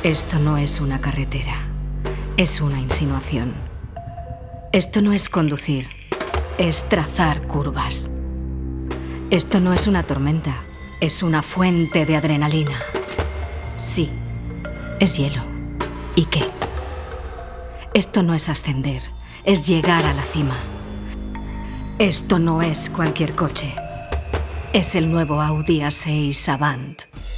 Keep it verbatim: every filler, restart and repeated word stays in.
Esto no es una carretera, es una insinuación. Esto no es conducir, es trazar curvas. Esto no es una tormenta, es una fuente de adrenalina. Sí, es hielo. ¿Y qué? Esto no es ascender, es llegar a la cima. Esto no es cualquier coche, es el nuevo Audi A seis Avant.